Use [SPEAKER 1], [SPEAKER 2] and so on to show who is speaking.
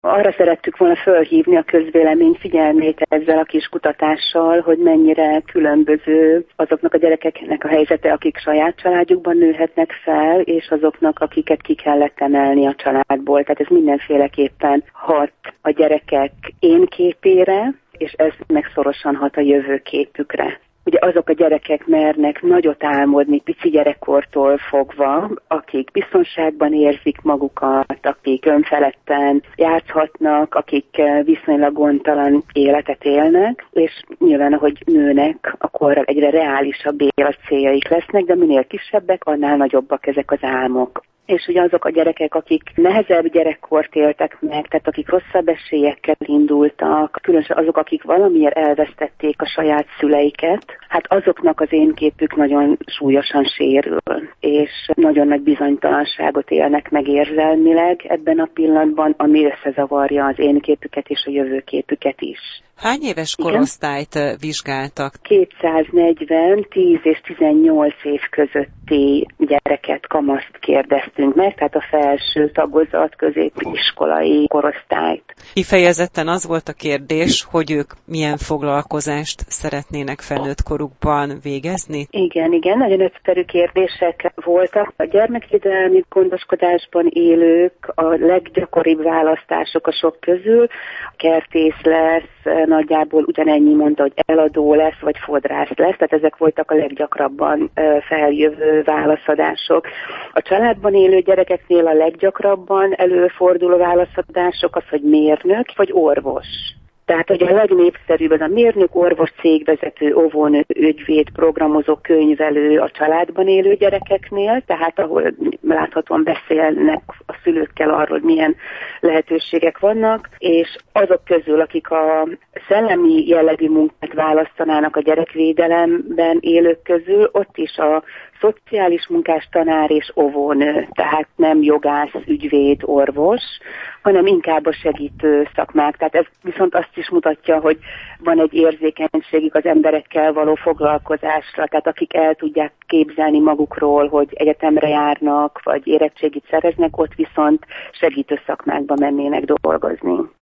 [SPEAKER 1] Arra szerettük volna fölhívni a közvélemény figyelmét ezzel a kis kutatással, hogy mennyire különböző azoknak a gyerekeknek a helyzete, akik saját családjukban nőhetnek fel, és azoknak, akiket ki kellett emelni a családból. Tehát ez mindenféleképpen hat a gyerekek én képére, és ez meg szorosan hat a jövőképükre. Ugye azok a gyerekek mernek nagyot álmodni pici gyerekkortól fogva, akik biztonságban érzik magukat, akik önfeledten játszhatnak, akik viszonylag gondtalan életet élnek, és nyilván, ahogy nőnek, akkor egyre reálisabb életcéljaik lesznek, de minél kisebbek, annál nagyobbak ezek az álmok. És ugye azok a gyerekek, akik nehezebb gyerekkort éltek meg, tehát akik rosszabb esélyekkel indultak, különösen azok, akik valamiért elvesztették a saját szüleiket, hát azoknak az én képük nagyon súlyosan sérül, és nagyon nagy bizonytalanságot élnek meg érzelmileg ebben a pillanatban, ami összezavarja az én képüket és a jövőképüket is.
[SPEAKER 2] Hány éves korosztályt vizsgáltak?
[SPEAKER 1] 240, 10 és 18 év közötti gyereket, kamaszt kérdeztünk meg, tehát a felső tagozat középiskolai korosztályt.
[SPEAKER 2] Kifejezetten az volt a kérdés, hogy ők milyen foglalkozást szeretnének felnőtt korukban végezni?
[SPEAKER 1] Igen, nagyon egyszerű kérdések voltak. A gyermekvédelmi gondoskodásban élők a leggyakoribb választások a sok közül. Kertész lesz, nagyjából ugyanennyi mondta, hogy eladó lesz, vagy fodrász lesz, tehát ezek voltak a leggyakrabban feljövő válaszadások. A családban élő gyerekeknél a leggyakrabban előforduló válaszadások az, hogy mérnök, vagy orvos. Tehát ugye a legnépszerűbb az a mérnök, orvos, cégvezető, óvónő, ügyvéd, programozó, könyvelő a családban élő gyerekeknél, tehát ahol láthatóan beszélnek a szülőkkel arról, hogy milyen lehetőségek vannak, és azok közül, akik a szellemi jellegű munkát választanának a gyerekvédelemben élők közül, ott is a szociális munkás, tanár és óvónő, tehát nem jogász, ügyvéd, orvos, hanem inkább a segítő szakmák. Tehát ez viszont azt is mutatja, hogy van egy érzékenységük az emberekkel való foglalkozásra, tehát akik el tudják képzelni magukról, hogy egyetemre járnak, vagy érettségit szereznek, ott viszont segítő szakmákba mennének dolgozni.